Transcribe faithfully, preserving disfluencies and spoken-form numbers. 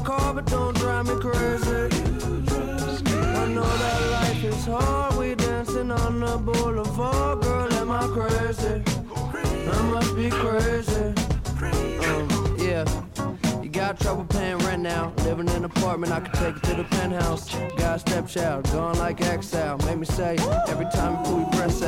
car, but don't drive me crazy. I know that life is hard. We dancing on the boulevard. Girl, am I crazy? I must be crazy. Um, yeah. You got trouble paying rent now. Living in an apartment, I could take it to the penthouse. Got a stepchild, gone like exile. Make me say, every time you pull your breasts out.